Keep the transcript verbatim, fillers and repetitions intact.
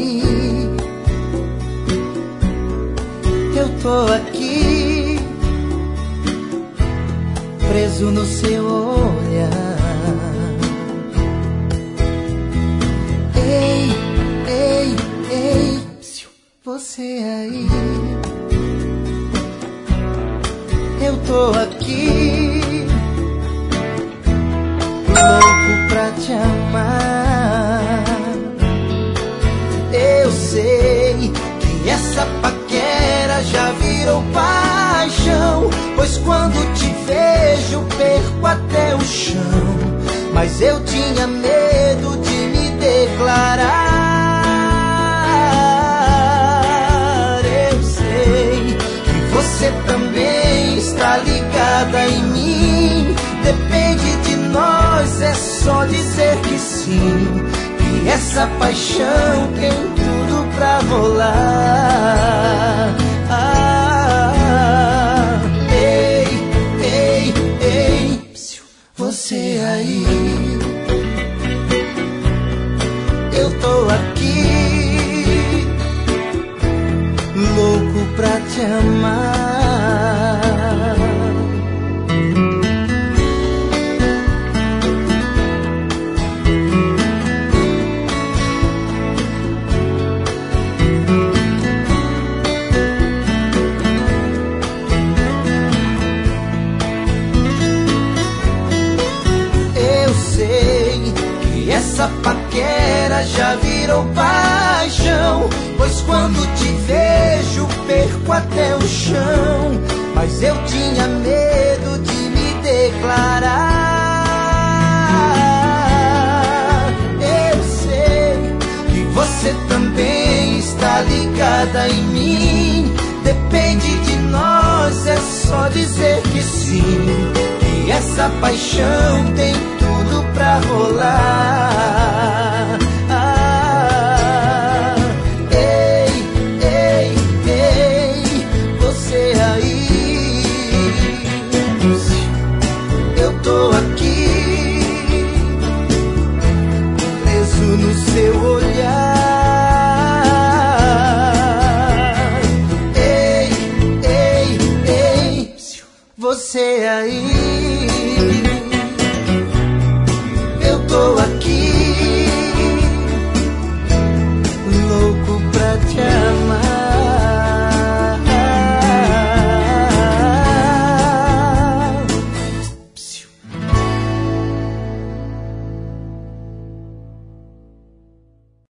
aí, eu tô aqui, preso no seu olhar. Ei, ei, ei, você aí, eu tô aqui, louco pra te amar. Eu sei que essa paquera já virou paixão, pois quando te vejo perco até o chão. Mas eu tinha medo de me declarar. Eu sei que você também está ligada em mim. Depende de nós, é só dizer que sim. E essa paixão tem tudo pra rolar. Ah, ei, ei, ei, você aí, eu tô aqui, louco pra te amar. Essa paquera já virou paixão, pois quando te vejo perco até o chão. Mas eu tinha medo de me declarar. Eu sei que você também está ligada em mim. Depende de nós, é só dizer que sim. Que essa paixão tem tudo pra rolar.